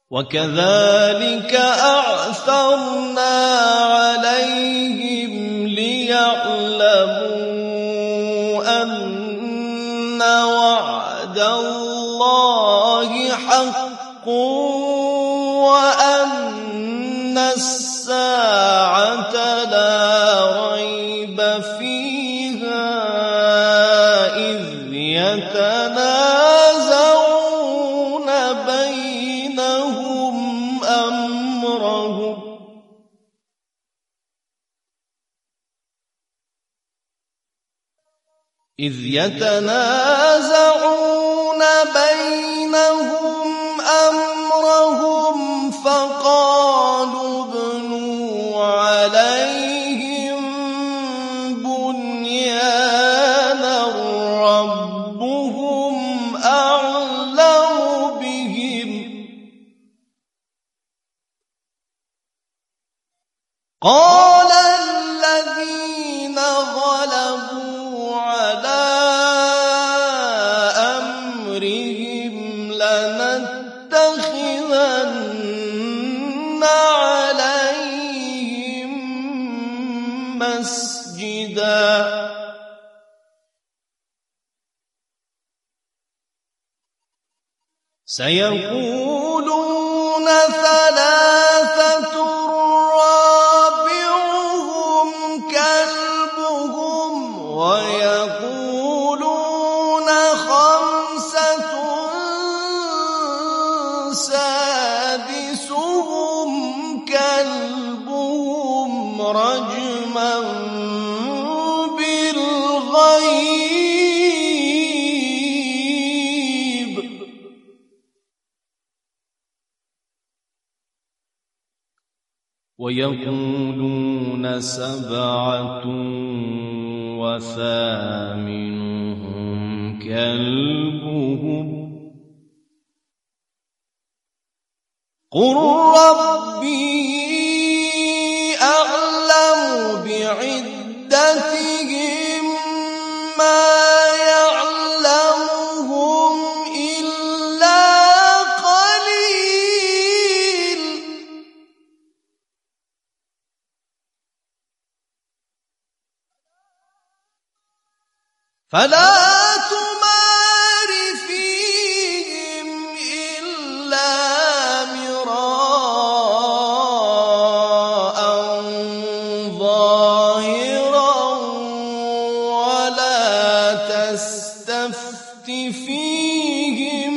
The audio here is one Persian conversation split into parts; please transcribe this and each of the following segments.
وكذلك أعثرنا عليهم ليعلموا أن وعد الله حق وأن الساعة لا ريب فيها إذ يتنازعون بينهم أمرهم فقالوا ابنوا عليهم بنيانا ربهم أعلم بهم قال الذين غلبوا على أمرهم لنتخذن عليهم مسجدا سيقولون ثلاثة رابعهم كلبهم ويقولون خمسة سادسهم كلبهم رجما بالغيب ويقولون سبعة وثامنهم كلبهم قل ربي أعلم بعدتهم ما يعلمهم إلا قليل فلا تمار فيهم إلا مراء ظاهرا ولا تستفت فيهم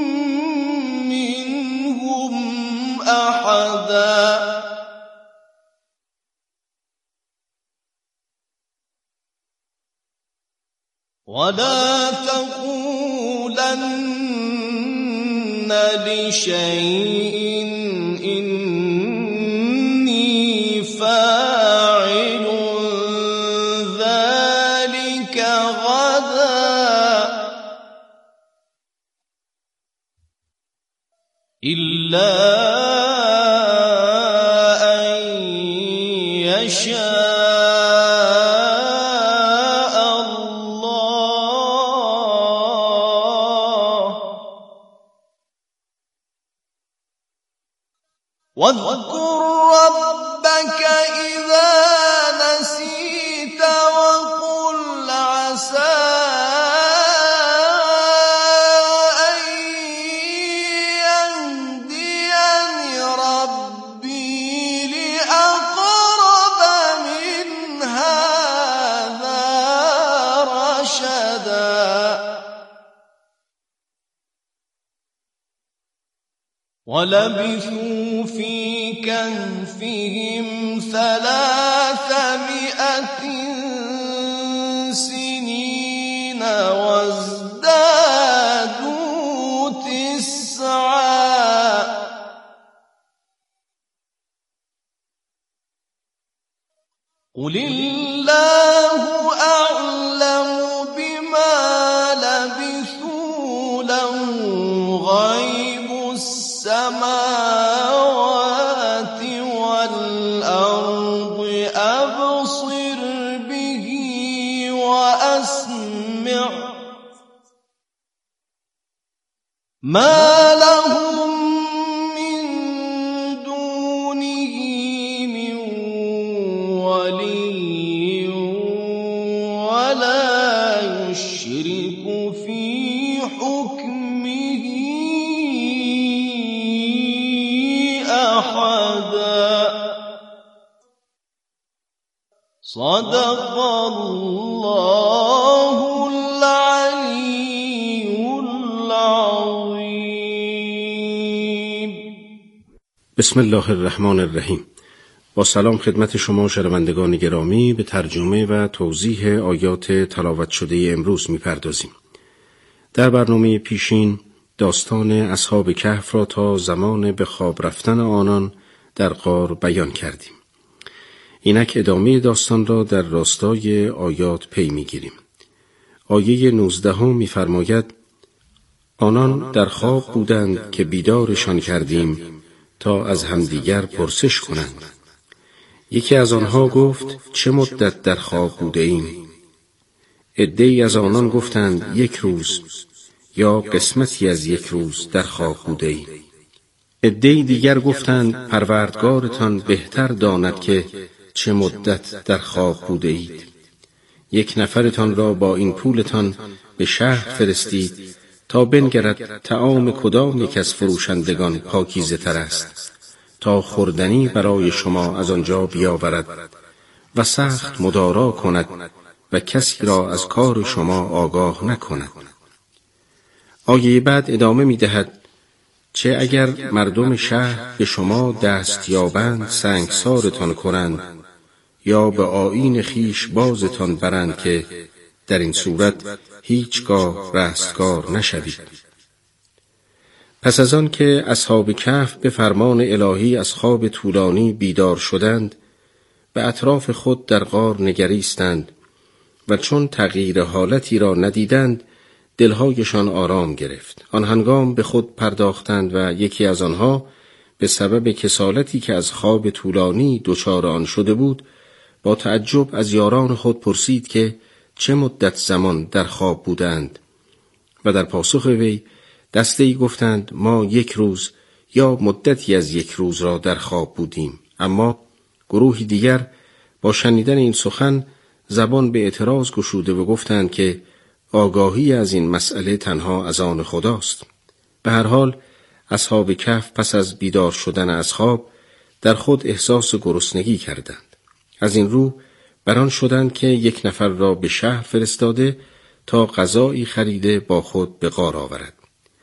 منهم أحدا ولا تقولن لشيء إني فاعل ذلك غدا إلا أن يشاء واذكر ربك إذا نسيت وقل عسى أن يهديني ربي لأقرب من هذا رشدا ولبثوا في كهفهم 300 سنين وازدادوا 9 قل الله أعلم بما لبثوا له غيب السماوات والأرض أبصر به وأسمع ما لهم من نشرك في حكمه أحدا. صدق الله العلی العظیم. بسم الله الرحمن الرحیم. با سلام خدمت شما شنوندگان گرامی، به ترجمه و توضیح آیات تلاوت شده امروز می‌پردازیم. در برنامه پیشین داستان اصحاب کهف را تا زمان به خواب رفتن آنان در غار بیان کردیم. اینک ادامه داستان را در راستای آیات پی می‌گیریم. آیه 19 می‌فرماید: آنان در خواب بودند که بیدارشان کردیم تا از همدیگر پرسش کنند. یکی از آنها گفت: چه مدت در خواب بوده ایم؟ عده‌ای از آنان گفتند: 1 روز یا قسمتی از 1 روز در خواب بوده ایم. عده‌ای دیگر گفتند: پروردگارتان بهتر داند که چه مدت در خواب بوده اید. 1 نفرتان را با این پولتان به شهر فرستید تا بنگرد طعام کدام یک از فروشندگان پاکیزه تر است، تا خوردنی برای شما از آنجا بیاورد و سخت مدارا کند و کسی را از کار شما آگاه نکند. آیه بعد ادامه می دهد: چه اگر مردم شهر به شما دست یابند سنگسارتان کنند یا به آیین خیش بازتان برند که در این صورت هیچگاه رستگار نشوید. پس از آن که اصحاب کهف به فرمان الهی از خواب طولانی بیدار شدند، به اطراف خود در غار نگریستند و چون تغییر حالتی را ندیدند دلهایشان آرام گرفت. آن هنگام به خود پرداختند و یکی از آنها به سبب کسالتی که از خواب طولانی دچار آن شده بود با تعجب از یاران خود پرسید که چه مدت زمان در خواب بودند و در پاسخ وی دسته‌ای گفتند: ما 1 روز یا مدتی از 1 روز را در خواب بودیم. اما گروهی دیگر با شنیدن این سخن زبان به اعتراض گشوده و گفتند که آگاهی از این مسئله تنها از آن خداست. به هر حال اصحاب کهف پس از بیدار شدن از خواب در خود احساس گرسنگی کردند. از این رو بران شدند که 1 نفر را به شهر فرستاده تا غذایی خریده با خود به غار آورد.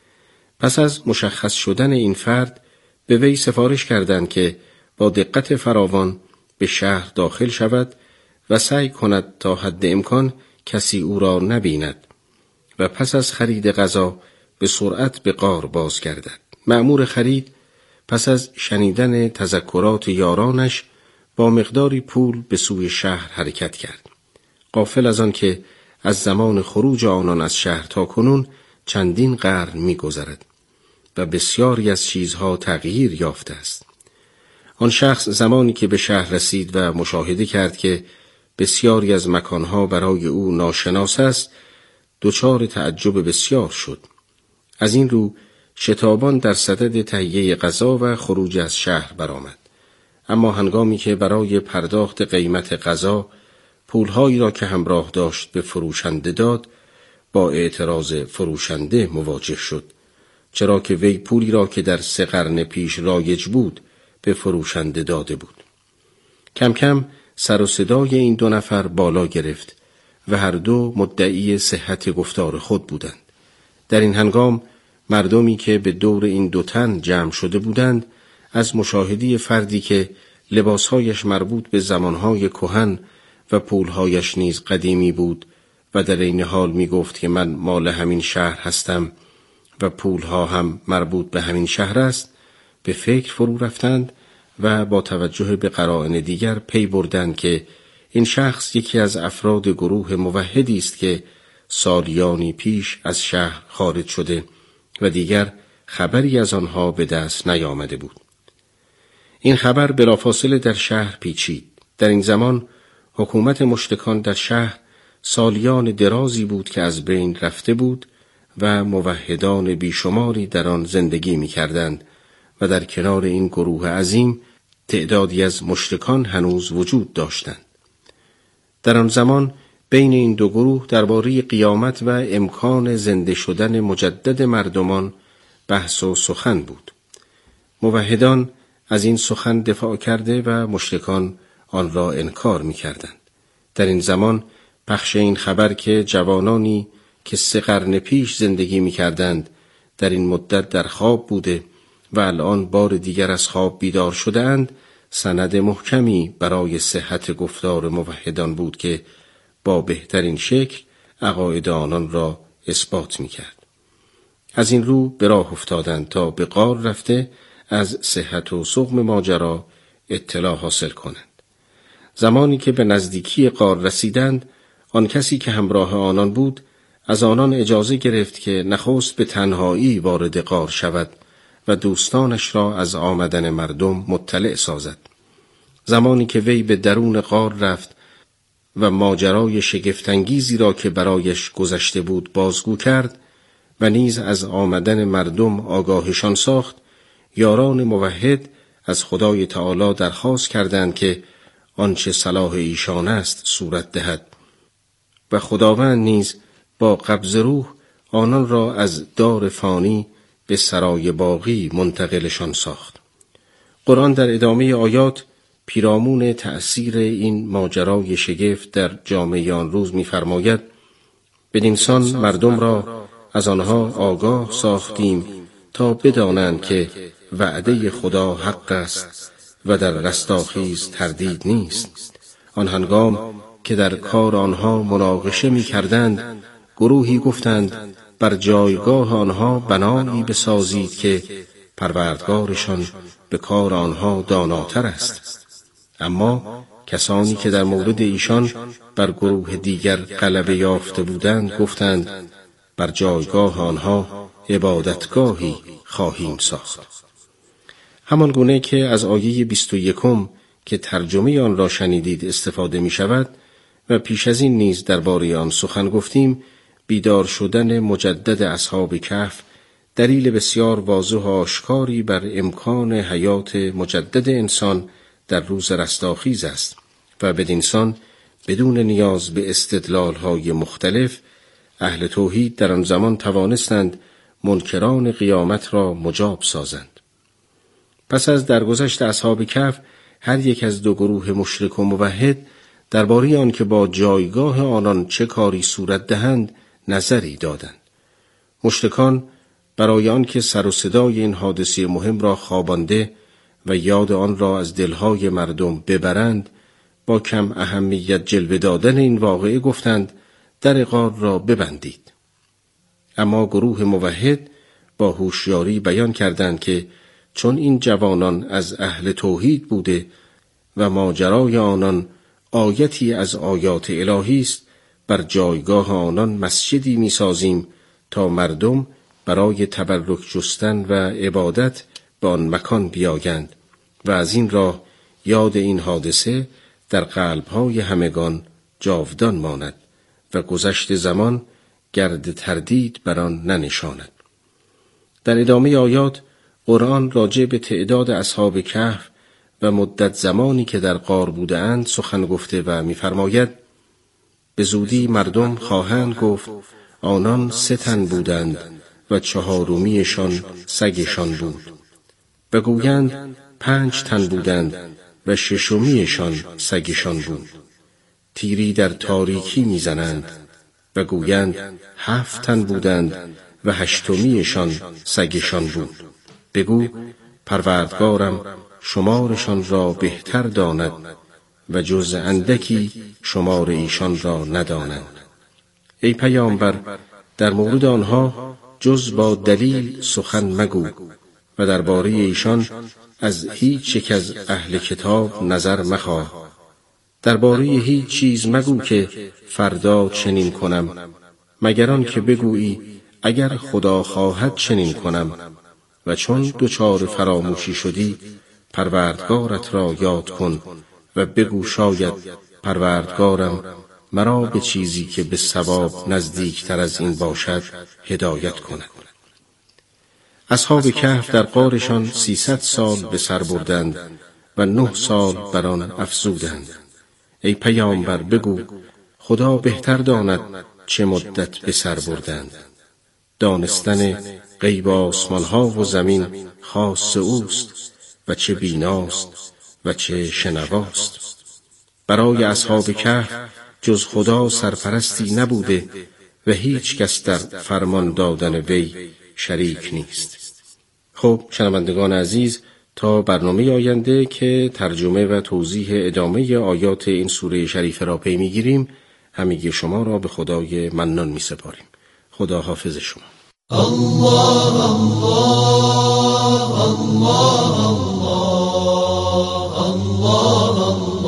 پس از مشخص شدن این فرد به وی سفارش کردند که با دقت فراوان به شهر داخل شود و سعی کند تا حد امکان کسی او را نبیند و پس از خرید غذا به سرعت به غار بازگردد. مأمور خرید پس از شنیدن تذکرات یارانش با مقداری پول به سوی شهر حرکت کرد، غافل از آن که از زمان خروج آنان از شهر تا کنون چندین قرن می‌گذرد و بسیاری از چیزها تغییر یافته است. آن شخص زمانی که به شهر رسید و مشاهده کرد که بسیاری از مکانها برای او ناشناس است، دچار تعجب بسیار شد. از این رو شتابان در صدد تهیه غذا و خروج از شهر برآمد. اما هنگامی که برای پرداخت قیمت غذا پولهایی را که همراه داشت به فروشنده داد، با اعتراض فروشنده مواجه شد، چرا که وی پولی را که در 3 قرن پیش رایج بود به فروشنده داده بود. کم کم سر و صدای این 2 نفر بالا گرفت و هر دو مدعی صحت گفتار خود بودند. در این هنگام مردمی که به دور این 2 تن جمع شده بودند از مشاهده فردی که لباسهایش مربوط به زمانهای کهن و پولهایش نیز قدیمی بود و در این حال می گفت که من مال همین شهر هستم و پولها هم مربوط به همین شهر است، به فکر فرو رفتند و با توجه به قرائن دیگر پی بردند که این شخص یکی از افراد گروه موحدی است که سالیانی پیش از شهر خارج شده و دیگر خبری از آنها به دست نیامده بود. این خبر بلافاصله در شهر پیچید. در این زمان حکومت مشتکان در شهر سالیان درازی بود که از بین رفته بود و موحدان بیشماری در آن زندگی می کردند و در کنار این گروه عظیم تعدادی از مشرکان هنوز وجود داشتند. در آن زمان بین این دو گروه درباره قیامت و امکان زنده شدن مجدد مردمان بحث و سخن بود. موحدان از این سخن دفاع کرده و مشرکان آن را انکار می‌کردند. در این زمان پخش این خبر که جوانانی که 3 قرن پیش زندگی می‌کردند در این مدت در خواب بوده و الان بار دیگر از خواب بیدار شده‌اند، سند محکمی برای صحت گفتار موحدان بود که با بهترین شکل عقاید آنان را اثبات می‌کرد. از این رو به راه افتادند تا به غار رفته از صحت و سقم ماجرا اطلاع حاصل کنند. زمانی که به نزدیکی غار رسیدند، آن کسی که همراه آنان بود از آنان اجازه گرفت که نخست به تنهایی وارد غار شود و دوستانش را از آمدن مردم مطلع سازد. زمانی که وی به درون غار رفت و ماجرای شگفت‌انگیزی را که برایش گذشته بود بازگو کرد و نیز از آمدن مردم آگاهشان ساخت، یاران موحد از خدای تعالی درخواست کردند که آنچه صلاح ایشان است صورت دهد و خداوند نیز با قبض روح آنان را از دار فانی به سرای باقی منتقلشان ساخت. قرآن در ادامه آیات پیرامون تأثیر این ماجرای شگفت در جامعه آن روز می‌فرماید: بدینسان مردم را از آنها آگاه ساختیم تا بدانند که وعده خدا حق است و در رستاخیز تردید نیست. آن هنگام که در کار آنها مناقشه می‌کردند، گروهی گفتند بر جایگاه آنها بنایی بسازید که پروردگارشان به کار آنها داناتر است. اما کسانی که در مورد ایشان بر گروه دیگر غلبه یافته بودند گفتند بر جایگاه آنها عبادتگاهی خواهیم ساخت. همان گونه که از آیه 21 که ترجمه آن را شنیدید استفاده می شود و پیش از این نیز درباره آن سخن گفتیم، بیدار شدن مجدد اصحاب کهف دلیل بسیار واضح و آشکاری بر امکان حیات مجدد انسان در روز رستاخیز است و بدینسان بدون نیاز به استدلال‌های مختلف اهل توحید در آن زمان توانستند منکران قیامت را مجاب سازند. پس از درگذشت اصحاب کهف هر یک از دو گروه مشرک و موحد درباره آن که با جایگاه آنان چه کاری صورت دهند نظری دادند. مشرکان برای آن که سر و صدای این حادثه مهم را خوابانده و یاد آن را از دلهای مردم ببرند، با کم اهمیت جلوه دادن این واقعه گفتند در غار را ببندید. اما گروه موحد با هوشیاری بیان کردند که چون این جوانان از اهل توحید بوده و ماجرای آنان آیتی از آیات الهی است، بر جایگاه آنان مسجدی می سازیم تا مردم برای تبرک جستن و عبادت به آن مکان بیایند و از این راه یاد این حادثه در قلب‌های همگان جاودان ماند و گذشت زمان گرد تردید بر آن ننشاند. در ادامه آیات قرآن راجع به تعداد اصحاب کهف و مدت زمانی که در غار بودند سخن گفته و می‌فرماید: به زودی مردم خواهند گفت آنان 3 تن بودند و 4میشان سگشان بود. بگویند 5 تن بودند و 6میشان سگشان بود. تیری در تاریکی میزنند و گویند 7 تن بودند و 8میشان سگشان بود. بگو پروردگارم شمارشان را بهتر داند و جز اندکی شمار ایشان را ندانند. ای پیامبر، در مورد آنها جز با دلیل سخن مگو و درباره ایشان از هیچ یک از اهل کتاب نظر مخواه. درباره هیچ چیز مگو که فردا چنین کنم، مگر آن که بگویی اگر خدا خواهد چنین کنم، و چون دچار فراموشی شدی پروردگارت را یاد کن و بگو شاید پروردگارم مرا به چیزی که به صواب نزدیکتر از این باشد هدایت کند. اصحاب کهف در غارشان 300 سال به سر بردند و 9 سال بر آن افزودند. ای پیامبر بگو خدا بهتر داند چه مدت به سر بردند. دانستن غیب آسمان‌ها و زمین خاص اوست و چه بیناست و چه شنواست. برای اصحاب کهف جز خدا سرپرستی نبوده و هیچ کس در فرمان دادن وی شریک نیست. خب شنوندگان عزیز، تا برنامه آینده که ترجمه و توضیح ادامه آیات این سوره شریفه را پی می‌گیریم، همگی شما را به خدای منان می‌سپاریم. خدا حافظ شما. الله الله الله الله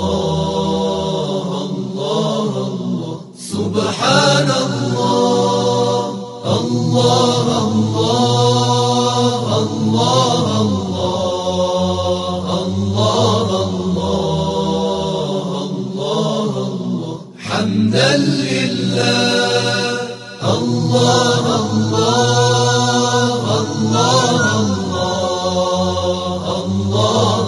الله الله سبحان الله الله الله الله الله حمدا لله الله الله الله الله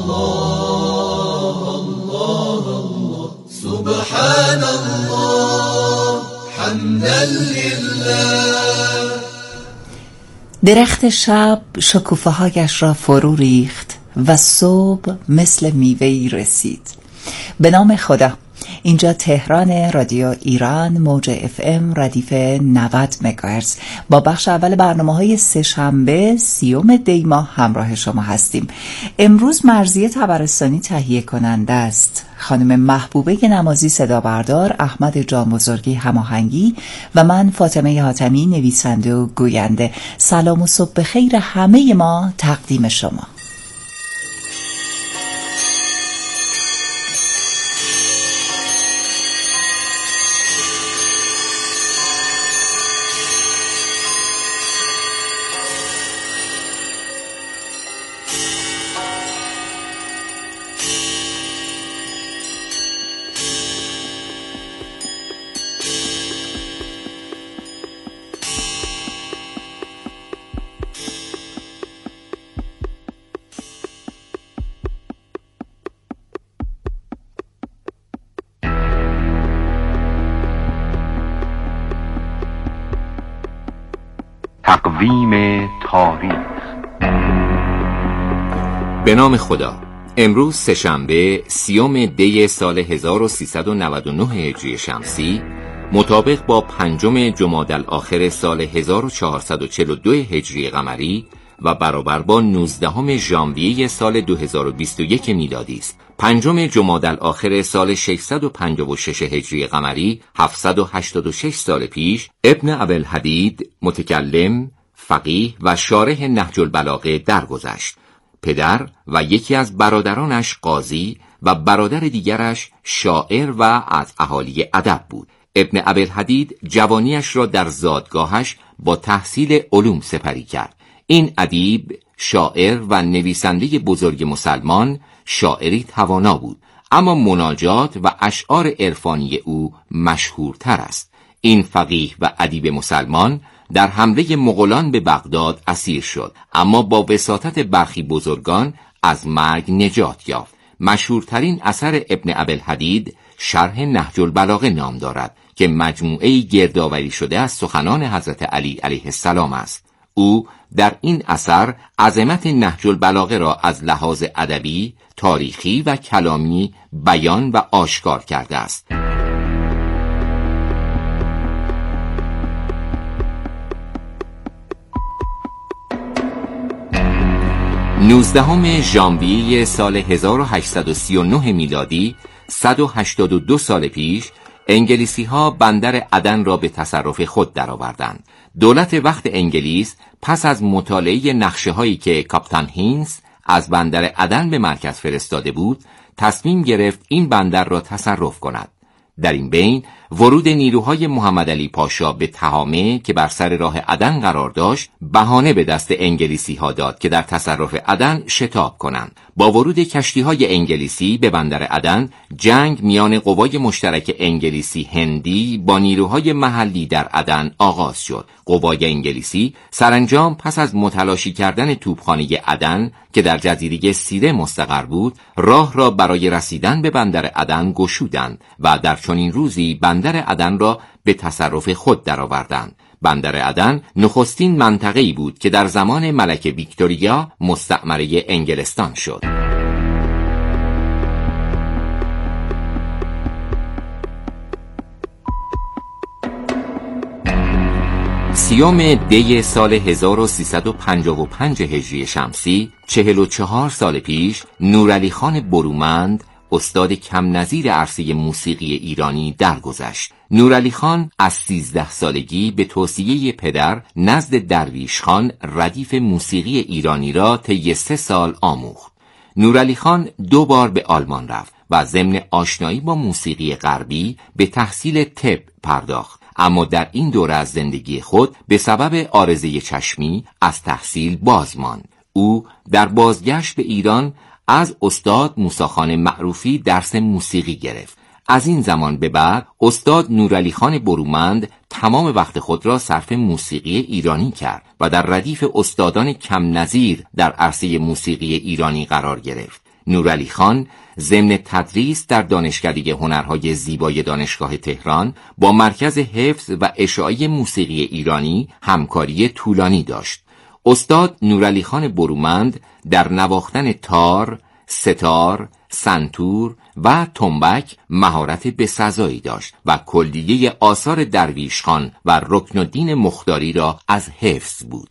الله الله سبحان الله حمدا لله. درخت شب شکوفه‌هایش را فرو ریخت و صبح مثل میوه‌ای رسید. به نام خدا. اینجا تهران، رادیو ایران، موج FM ردیف 90 مگاهرتز با بخش اول برنامه‌های سه‌شنبه 30 دی ماه همراه شما هستیم. امروز مرضیه طبرستانی تهیه کننده است، خانم محبوبه نمازی صدا بردار، احمد جان بزرگی هماهنگی و من فاطمه حاتمی نویسنده و گوینده. سلام و صبح بخیر همه ما تقدیم شما. تقویم تاریخ. به نام خدا. امروز سه‌شنبه 30 دی سال 1399 هجری شمسی مطابق با 5 جمادی الاخر سال 1442 هجری قمری و برابر با 19 ژانویه سال 2021 میلادی است. 5 جمادی الاخر سال 656 هجری قمری 786 سال پیش ابن ابوالحدید متکلم، فقیه و شارح نهج البلاغه درگذشت. پدر و یکی از برادرانش قاضی و برادر دیگرش شاعر و از اهالی ادب بود. ابن ابوالحدید جوانیش را در زادگاهش با تحصیل علوم سپری کرد. این ادیب، شاعر و نویسنده بزرگ مسلمان، شاعری توانا بود، اما مناجات و اشعار عرفانی او مشهورتر است. این فقیه و ادیب مسلمان در حمله مغولان به بغداد اسیر شد، اما با وساطت برخی بزرگان از مرگ نجات یافت. مشهورترین اثر ابن ابوالحدید شرح نهج البلاغه نام دارد که مجموعه‌ای گردآوری شده از سخنان حضرت علی علیه السلام است. او در این اثر عظمت نهج البلاغه را از لحاظ ادبی، تاریخی و کلامی بیان و آشکار کرده است. 19 ژانویه سال 1839 میلادی 182 سال پیش انگلیسی ها بندر عدن را به تصرف خود درآوردند. دولت وقت انگلیس پس از مطالعه نقشه هایی که کاپیتان هینز از بندر عدن به مرکز فرستاده بود، تصمیم گرفت این بندر را تصرف کند. در این بین ورود نیروهای محمد علی پاشا به تهامه که بر سر راه عدن قرار داشت بهانه به دست انگلیسی ها داد که در تصرف عدن شتاب کنند. با ورود کشتی های انگلیسی به بندر عدن، جنگ میان قوای مشترک انگلیسی هندی با نیروهای محلی در عدن آغاز شد. قوای انگلیسی سرانجام پس از متلاشی کردن توپخانه عدن که در جزیره سیره مستقر بود، راه را برای رسیدن به بندر عدن گشودند و در چنین روزی بندر بندر عدن را به تصرف خود درآوردند. بندر عدن نخستین منطقه‌ای بود که در زمان ملکه ویکتوریا مستعمره انگلستان شد. سیوم دی سال 1355 هجری شمسی 44 سال پیش نورعلی خان برومند استاد کم نظیر عرصه موسیقی ایرانی درگذشت. نورعلی خان از 13 سالگی به توصیه پدر نزد درویش خان ردیف موسیقی ایرانی را طی 3 سال آموخت. نورعلی خان 2 بار به آلمان رفت و ضمن آشنایی با موسیقی غربی به تحصیل طب پرداخت، اما در این دوره از زندگی خود به سبب عارضه چشمی از تحصیل باز ماند. او در بازگشت به ایران از استاد موسیخان معروفی درس موسیقی گرفت. از این زمان به بعد استاد نورعلی خان برومند تمام وقت خود را صرف موسیقی ایرانی کرد و در ردیف استادان کم نظیر در عرصه موسیقی ایرانی قرار گرفت. نورعلی خان ضمن تدریس در دانشکده هنرهای زیبای دانشگاه تهران با مرکز حفظ و اشاعه موسیقی ایرانی همکاری طولانی داشت. استاد نورعلی خان برومند در نواختن تار، ستار، سنتور و تنبک مهارت بسزایی داشت و کلیه آثار درویش خان و رکنالدین مختاری را از حفظ بود.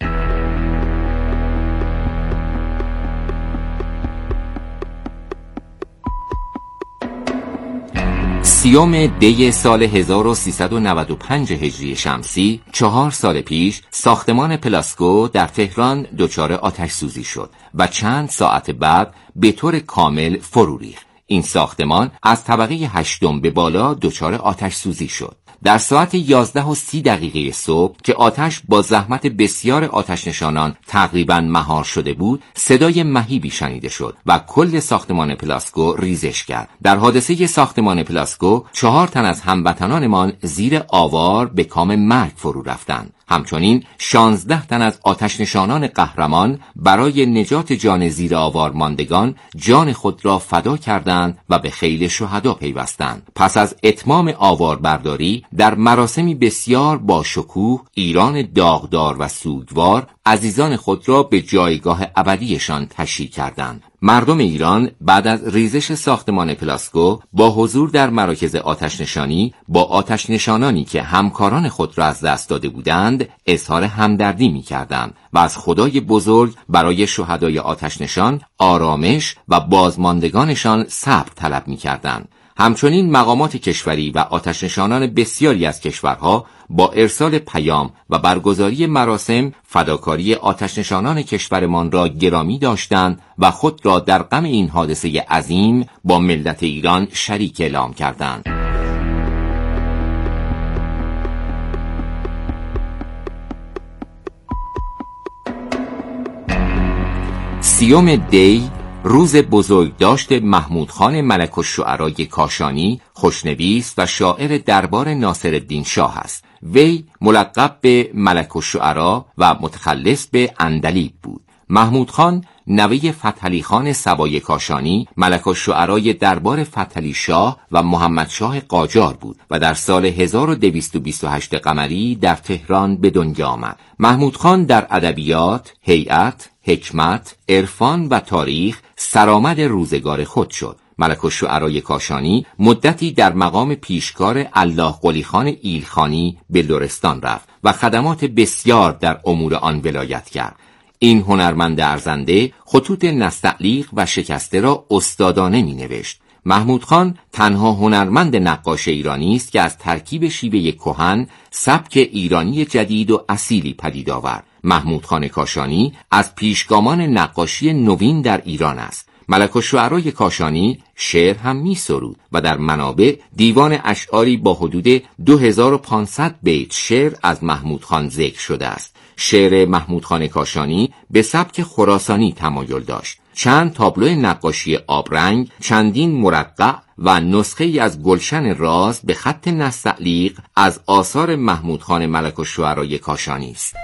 سیوم دی سال 1395 هجری شمسی 4 سال پیش ساختمان پلاسکو در تهران دچار آتش سوزی شد و چند ساعت بعد به طور کامل فرو ریخت. این ساختمان از طبقه 8 به بالا دچار آتش سوزی شد. در ساعت 11:30 صبح که آتش با زحمت بسیار آتش نشانان تقریباً مهار شده بود، صدای مهیبی شنیده شد و کل ساختمان پلاسکو ریزش کرد. در حادثه ساختمان پلاسکو 4 تن از هموطنانمان زیر آوار به کام مرگ فرو رفتند. همچنین 16 تن از آتش نشانان قهرمان برای نجات جان زیر آوار ماندگان جان خود را فدا کردند و به خیل شهدا پیوستند. پس از اتمام آواربرداری در مراسمی بسیار با شکوه، ایران داغدار و سوگوار عزیزان خود را به جایگاه ابدیشان تشییع کردند. مردم ایران بعد از ریزش ساختمان پلاسکو با حضور در مراکز آتش نشانی با آتش نشانانی که همکاران خود را از دست داده بودند اظهار همدردی می کردند و از خدای بزرگ برای شهدای آتش نشان آرامش و بازماندگانشان صبر طلب می کردند. همچنین مقامات کشوری و آتش‌نشانان بسیاری از کشورها با ارسال پیام و برگزاری مراسم فداکاری آتش‌نشانان کشورمان را گرامی داشتند و خود را در غم این حادثه عظیم با ملت ایران شریک اعلام کردند. سیوم دی روز بزرگداشت محمود خان ملک الشعرای کاشانی، خوشنویس و شاعر دربار ناصرالدین شاه است. وی ملقب به ملک الشعرا و متخلص به عندلیب بود. محمود خان نوه فتحعلی خان سوای کاشانی، ملک الشعرای دربار فتحعلی شاه و محمد شاه قاجار بود و در سال 1228 قمری در تهران به دنیا آمد. محمود خان در ادبیات، هیئت، حکمت، عرفان و تاریخ سرآمد روزگار خود شد. ملک الشعرای کاشانی مدتی در مقام پیشکار الله قلی خان ایلخانی به لرستان رفت و خدمات بسیار در امور آن ولایت کرد. این هنرمند ارزنده خطوط نستعلیق و شکسته را استادانه می نوشت. محمود خان تنها هنرمند نقاش ایرانی است که از ترکیب شیوه کهن سبک ایرانی جدید و اصیلی پدید آورد. محمود خان کاشانی از پیشگامان نقاشی نوین در ایران است. ملک الشعرای کاشانی شعر هم می سرود و در منابع دیوان اشعاری با حدود 2500 بیت شعر از محمود خان ذکر شده است. شعر محمود خان کاشانی به سبک خراسانی تمایل داشت. چند تابلو نقاشی آبرنگ، چندین مرقع و نسخه ای از گلشن راز به خط نستعلیق از آثار محمود خان ملک الشعرای کاشانی است.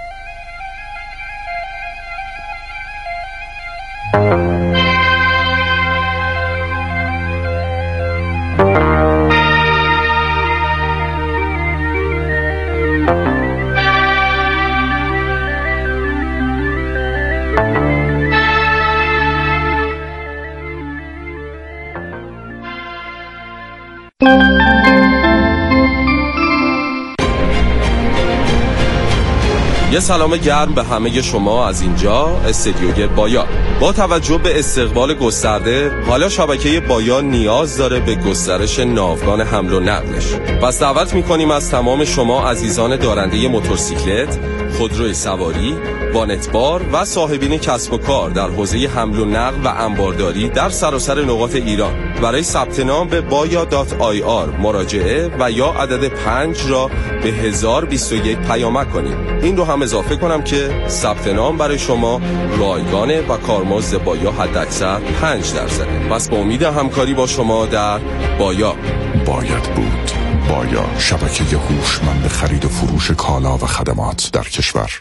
یه سلام گرم به همه شما از اینجا استدیوی بایا. با توجه به استقبال گسترده، حالا شبکه بایا نیاز داره به گسترش ناوگان حمل و نقلش. پس دعوت می‌کنیم از تمام شما عزیزان دارنده موتورسیکلت، خودروی سواری، وانتبار و صاحبین کسب و کار در حوزه حمل و نقل و انبارداری در سراسر نقاط ایران برای ثبت نام به baya.ir مراجعه و یا عدد 5 را به 1021 پیامک کنید. این رو هم اضافه کنم که ثبت نام برای شما رایگانه و کارمزد بایا حداکثر 5%. پس با امید همکاری با شما در بایا. باید بود. بایا، شبکه هوشمند خرید و فروش کالا و خدمات در کشور.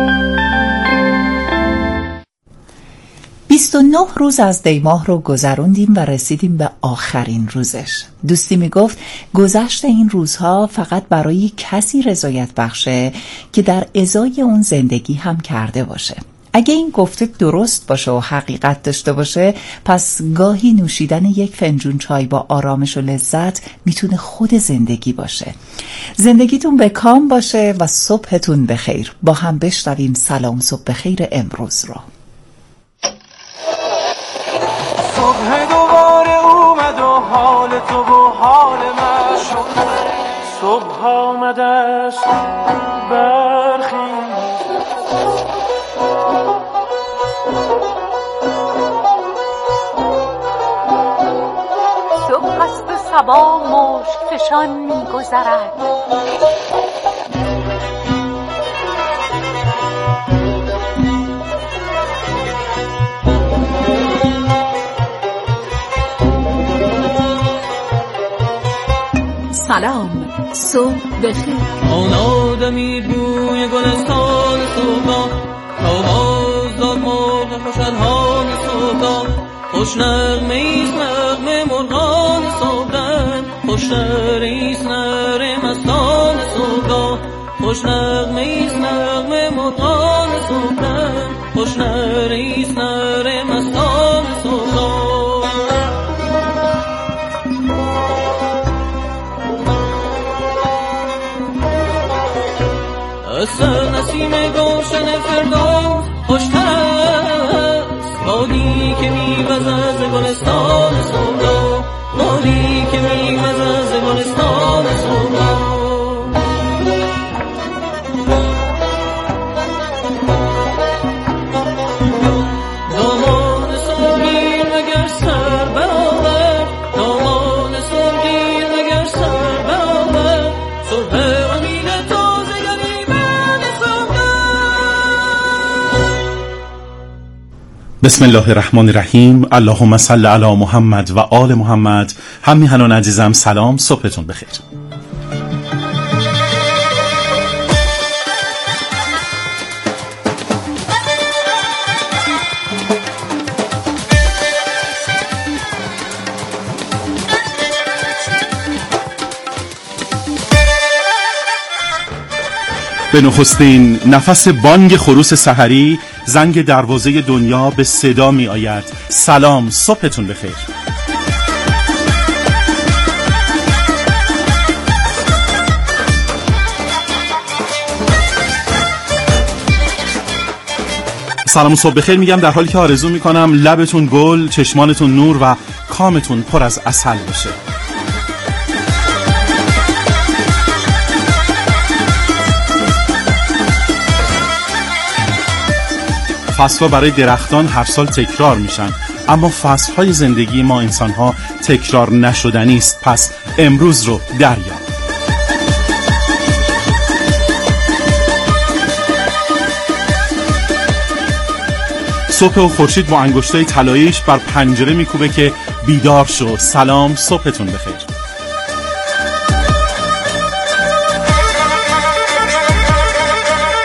29 روز از دیماه رو گذروندیم و رسیدیم به آخرین روزش. دوستی میگفت گذشت این روزها فقط برای کسی رضایت بخشه که در ازای اون زندگی هم کرده باشه. اگه این گفته درست باشه و حقیقت داشته باشه، پس گاهی نوشیدن یک فنجون چای با آرامش و لذت میتونه خود زندگی باشه. زندگیتون به کام باشه و صبحتون بخیر. با هم بشنویم سلام صبح بخیر امروز رو. صبح دوباره اومد و حال تو و حال من صبح آمده است برخیز صبح است و صبا مشک فشان می‌گذرد سلام صبح بخیر. آن آدمی بوی گلستان صبح آواز داد مرغ خوش الهام صبح خوش نغمه ایست نغمه مرغان صبح خوش نره ایست نره مستان صبح خوش نغمه ایست نغمه مرغان صبح خوش نره ایست نره مستان صبح اصل نسیم گلشن فردوس خوشتر است بادی که میوزد از گلستان صبح بادی که میوزد از گلستان صبح دامان صبحگیر مگر سر برآورد دامان صبحگیر مگر سر برآورد صبح بسم الله الرحمن الرحیم. اللهم صل علی محمد و آل محمد. همیهنان عزیزم سلام، صبحتون بخیر. به نخستین نفس بانگ خروس سحری زنگ دروازه دنیا به صدا می آید. سلام، صبحتون بخیر. سلام و صبح بخیر میگم در حالی که آرزو میکنم لبتون گل، چشمانتون نور و کامتون پر از عسل باشه. فصل‌ها برای درختان هر سال تکرار میشن، اما فصل‌های زندگی ما انسان‌ها تکرار نشدنی است. پس امروز رو دریاب. صبح و خورشید با انگشتای طلاییش بر پنجره میکوبه که بیدار شو. سلام، صبحتون بخیر.